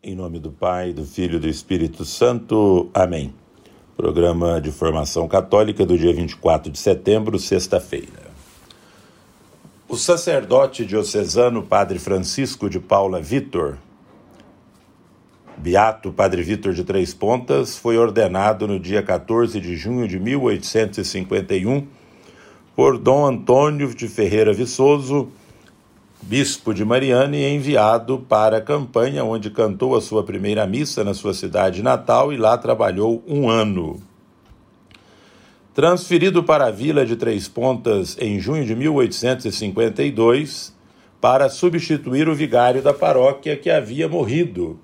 Em nome do Pai, do Filho e do Espírito Santo. Amém. Programa de Formação Católica do dia 24 de setembro, sexta-feira. O sacerdote diocesano Padre Francisco de Paula Vitor, Beato Padre Vitor de Três Pontas, foi ordenado no dia 14 de junho de 1851 por Dom Antônio de Ferreira Viçoso, bispo de Mariana, e enviado para a campanha, onde cantou a sua primeira missa na sua cidade natal e lá trabalhou um ano. Transferido para a vila de Três Pontas em junho de 1852, para substituir o vigário da paróquia que havia morrido.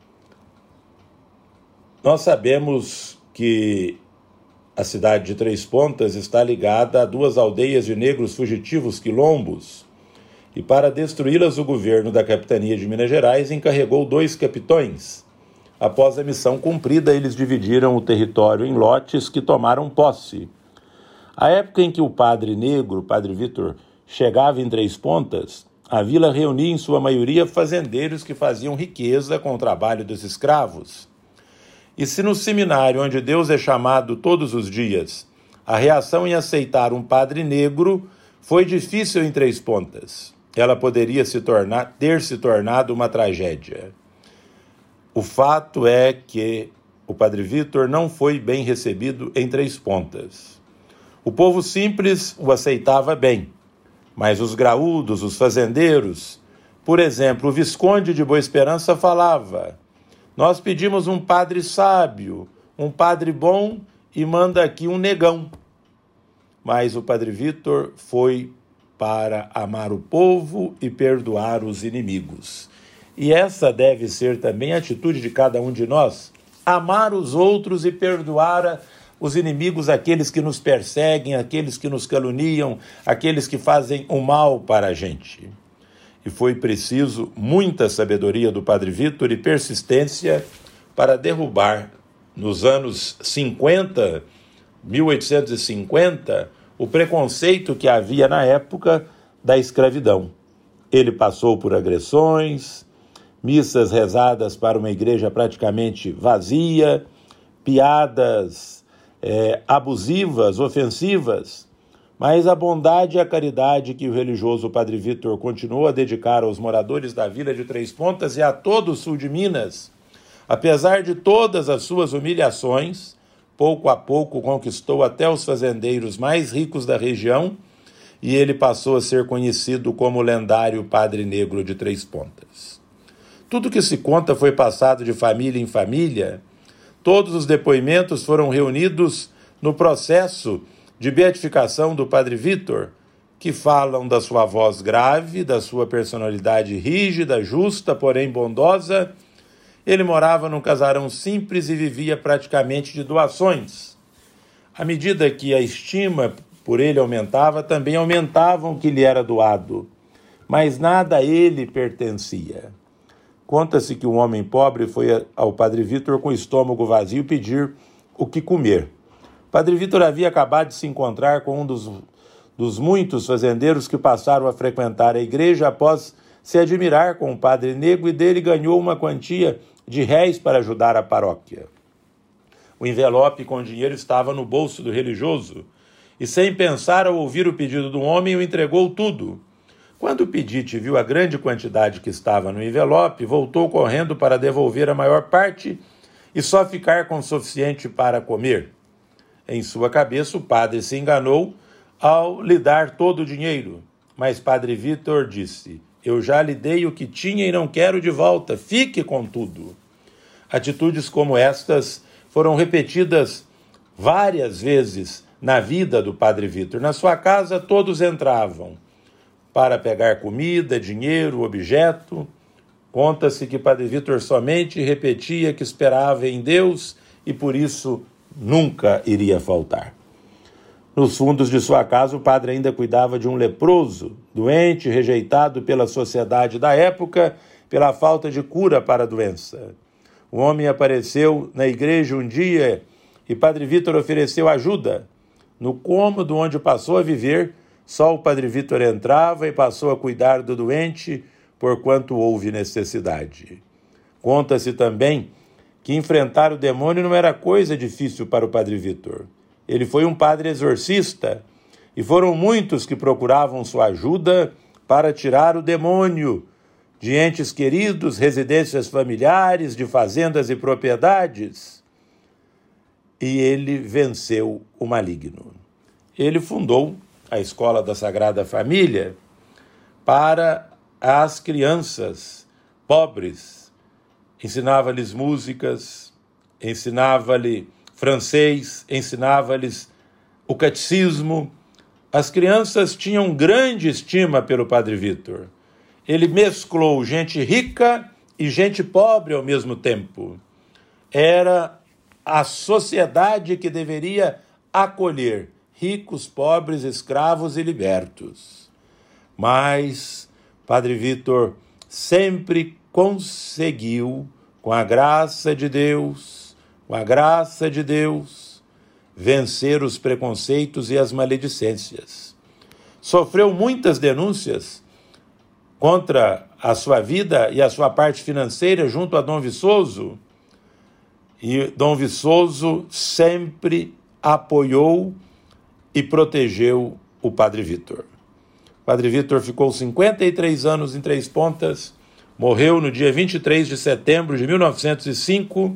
Nós sabemos que a cidade de Três Pontas está ligada a duas aldeias de negros fugitivos quilombos, e para destruí-las o governo da capitania de Minas Gerais encarregou 2 capitões. Após a missão cumprida, eles dividiram o território em lotes que tomaram posse. A época em que o padre negro, Padre Vitor, chegava em Três Pontas, a vila reunia em sua maioria fazendeiros que faziam riqueza com o trabalho dos escravos. E se no seminário, onde Deus é chamado todos os dias, a reação em aceitar um padre negro foi difícil em Três Pontas, ela poderia ter se tornado uma tragédia. O fato é que o Padre Vitor não foi bem recebido em Três Pontas. O povo simples o aceitava bem, mas os graúdos, os fazendeiros, por exemplo, o Visconde de Boa Esperança falava: nós pedimos um padre sábio, um padre bom, e manda aqui um negão. Mas o Padre Vitor foi para amar o povo e perdoar os inimigos. E essa deve ser também a atitude de cada um de nós: amar os outros e perdoar os inimigos, aqueles que nos perseguem, aqueles que nos caluniam, aqueles que fazem o mal para a gente. E foi preciso muita sabedoria do Padre Vitor e persistência para derrubar, nos anos 1850, o preconceito que havia na época da escravidão. Ele passou por agressões, missas rezadas para uma igreja praticamente vazia, piadas abusivas, ofensivas, mas a bondade e a caridade que o religioso Padre Vitor continuou a dedicar aos moradores da vila de Três Pontas e a todo o sul de Minas, apesar de todas as suas humilhações, pouco a pouco conquistou até os fazendeiros mais ricos da região, e ele passou a ser conhecido como o lendário Padre Negro de Três Pontas. Tudo que se conta foi passado de família em família. Todos os depoimentos foram reunidos no processo de beatificação do Padre Vitor, que falam da sua voz grave, da sua personalidade rígida, justa, porém bondosa. Ele morava num casarão simples e vivia praticamente de doações. À medida que a estima por ele aumentava, também aumentavam o que lhe era doado, mas nada a ele pertencia. Conta-se que um homem pobre foi ao Padre Vitor com o estômago vazio pedir o que comer. Padre Vitor havia acabado de se encontrar com um dos muitos fazendeiros que passaram a frequentar a igreja após se admirar com o Padre Negro, e dele ganhou uma quantia de réis para ajudar a paróquia. O envelope com o dinheiro estava no bolso do religioso, e sem pensar, ao ouvir o pedido do homem, o entregou tudo. Quando o pedinte viu a grande quantidade que estava no envelope, voltou correndo para devolver a maior parte e só ficar com o suficiente para comer. Em sua cabeça, o padre se enganou ao lhe dar todo o dinheiro, mas Padre Vitor disse: eu já lhe dei o que tinha e não quero de volta, fique com tudo. Atitudes como estas foram repetidas várias vezes na vida do Padre Vitor. Na sua casa, todos entravam para pegar comida, dinheiro, objeto. Conta-se que Padre Vitor somente repetia que esperava em Deus e por isso nunca iria faltar. Nos fundos de sua casa, o padre ainda cuidava de um leproso, doente, rejeitado pela sociedade da época, pela falta de cura para a doença. O homem apareceu na igreja um dia e Padre Vitor ofereceu ajuda. No cômodo onde passou a viver, só o Padre Vitor entrava e passou a cuidar do doente, porquanto houve necessidade. Conta-se também que enfrentar o demônio não era coisa difícil para o Padre Vítor. Ele foi um padre exorcista e foram muitos que procuravam sua ajuda para tirar o demônio de entes queridos, residências familiares, de fazendas e propriedades. E ele venceu o maligno. Ele fundou a Escola da Sagrada Família para as crianças pobres. Ensinava-lhes músicas, ensinava-lhes francês, ensinava-lhes o catecismo. As crianças tinham grande estima pelo Padre Vítor. Ele mesclou gente rica e gente pobre ao mesmo tempo. Era a sociedade que deveria acolher ricos, pobres, escravos e libertos. Mas Padre Vítor sempre conseguiu, com a graça de Deus, vencer os preconceitos e as maledicências. Sofreu muitas denúncias contra a sua vida e a sua parte financeira junto a Dom Viçoso, e Dom Viçoso sempre apoiou e protegeu o Padre Vítor. O Padre Vítor ficou 53 anos em Três Pontas, morreu no dia 23 de setembro de 1905,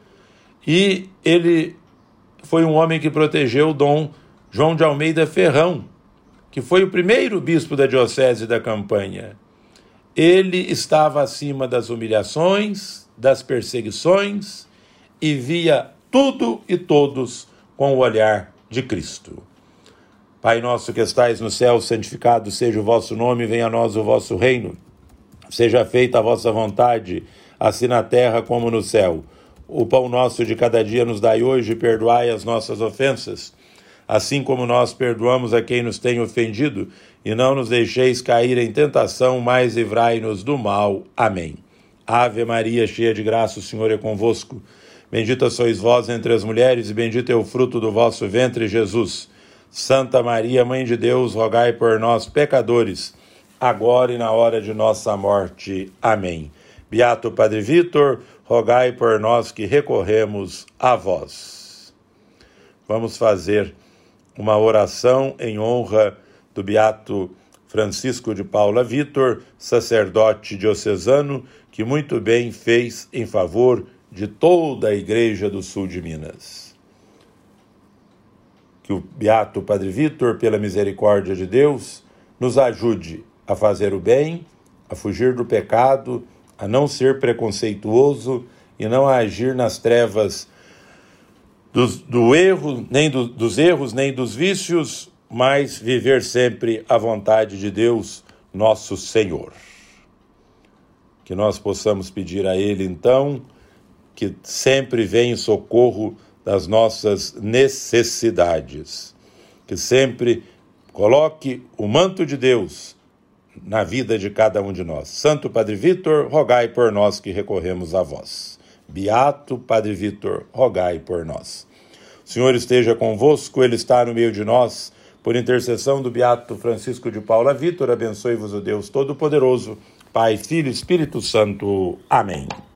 e ele foi um homem que protegeu Dom João de Almeida Ferrão, que foi o primeiro bispo da Diocese da Campanha. Ele estava acima das humilhações, das perseguições, e via tudo e todos com o olhar de Cristo. Pai nosso que estais no céu, santificado seja o vosso nome, venha a nós o vosso reino. Seja feita a vossa vontade, assim na terra como no céu. O pão nosso de cada dia nos dai hoje, e perdoai as nossas ofensas, assim como nós perdoamos a quem nos tem ofendido, e não nos deixeis cair em tentação, mas livrai-nos do mal. Amém. Ave Maria, cheia de graça, o Senhor é convosco. Bendita sois vós entre as mulheres, e bendito é o fruto do vosso ventre, Jesus. Santa Maria, Mãe de Deus, rogai por nós, pecadores, agora e na hora de nossa morte. Amém. Beato Padre Vítor, rogai por nós que recorremos a vós. Vamos fazer uma oração em honra do Beato Francisco de Paula Vítor, sacerdote diocesano, que muito bem fez em favor de toda a Igreja do Sul de Minas. Que o Beato Padre Vítor, pela misericórdia de Deus, nos ajude a fazer o bem, a fugir do pecado, a não ser preconceituoso e não a agir nas trevas dos erros, nem dos vícios, mas viver sempre a vontade de Deus, nosso Senhor. Que nós possamos pedir a Ele, então, que sempre venha em socorro das nossas necessidades, que sempre coloque o manto de Deus na vida de cada um de nós. Santo Padre Vítor, rogai por nós que recorremos a vós. Beato Padre Vítor, rogai por nós. O Senhor esteja convosco, Ele está no meio de nós. Por intercessão do Beato Francisco de Paula Vítor, abençoe-vos o Deus Todo-Poderoso, Pai, Filho e Espírito Santo. Amém.